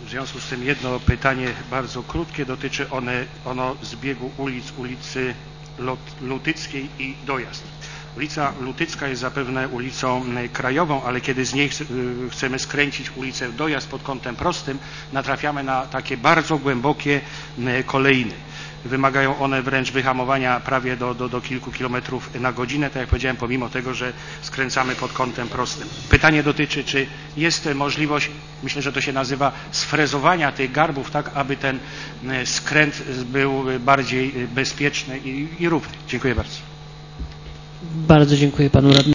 W związku z tym jedno pytanie bardzo krótkie, dotyczy ono zbiegu ulicy Lutyckiej i dojazd. Ulica Lutycka jest zapewne ulicą krajową, ale kiedy z niej chcemy skręcić ulicę Dojazd pod kątem prostym, natrafiamy na takie bardzo głębokie kolejny. Wymagają one wręcz wyhamowania prawie do kilku kilometrów na godzinę, tak jak powiedziałem, pomimo tego, że skręcamy pod kątem prostym. Pytanie dotyczy, czy jest możliwość, myślę, że to się nazywa sfrezowania tych garbów, tak aby ten skręt był bardziej bezpieczny i równy. Dziękuję bardzo. Bardzo dziękuję panu radnemu.